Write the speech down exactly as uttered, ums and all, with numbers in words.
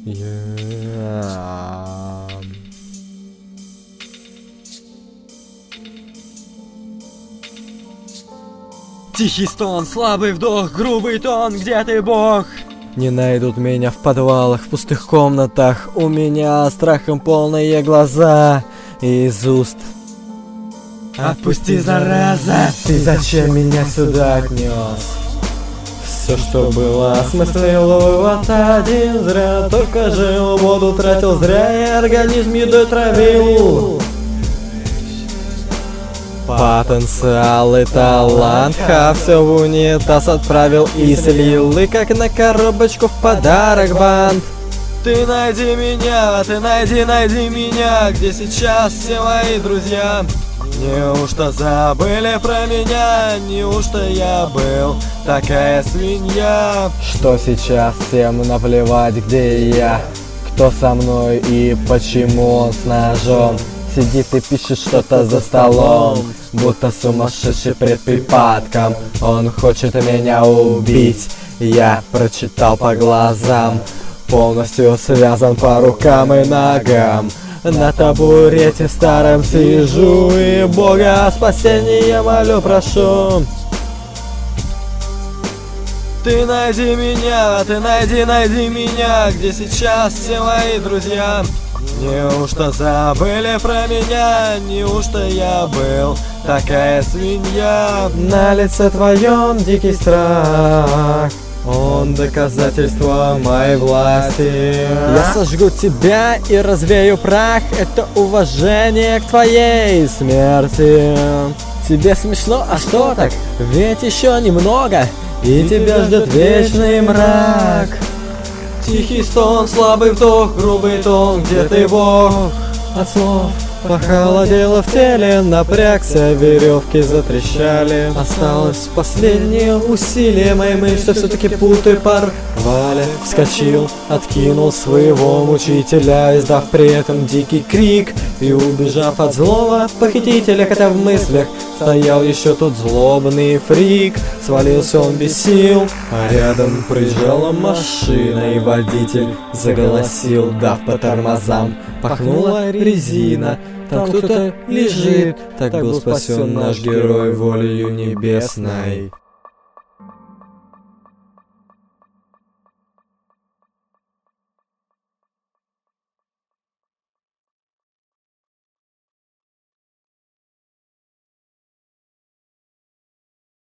Я... Тихий стон, слабый вдох, грубый тон, где ты, Бог? Не найдут меня в подвалах, в пустых комнатах. У меня страхом полные глаза из уст. Отпусти, зараза! Ты зачем меня сюда отнес? Все, что было, осмыслил вывод один. Зря только жил, воду тратил зря, и организм едой травил. Потенциал и талант, ха, все в унитаз отправил и слил. И как на коробочку в подарок бант. Ты найди меня, ты найди, найди меня, где сейчас все мои друзья? Неужто забыли про меня? Неужто я был такая свинья? Что сейчас всем наплевать, где я? Кто со мной и почему он с ножом? Сидит и пишет что-то за столом, будто сумасшедший пред припадком. Он хочет меня убить, я прочитал по глазам. Полностью связан по рукам и ногам. На табурете старом сижу и Бога о спасении молю, прошу. Ты найди меня, ты найди, найди меня, где сейчас все мои друзья? Неужто забыли про меня? Неужто я был такая свинья? На лице твоем дикий страх, он доказательство моей власти. Я сожгу тебя и развею прах. Это уважение к твоей смерти. Тебе смешно, а что так? Ведь еще немного, и тебя ждет вечный мрак. Тихий стон, слабый вдох, грубый тон, где ты, Бог? От слов похолодело в теле, напрягся, веревки затрещали. Осталось последнее усилие моей мышцы, все-таки путы порвали. Вскочил, откинул своего мучителя, издав при этом дикий крик. И убежав от злого похитителя, хотя в мыслях стоял еще тот злобный фрик. Свалился он без сил, а рядом приезжала машина, и водитель заголосил, дав по тормозам. Пахнула резина, там кто-то лежит. Так был спасен наш герой волею небесной.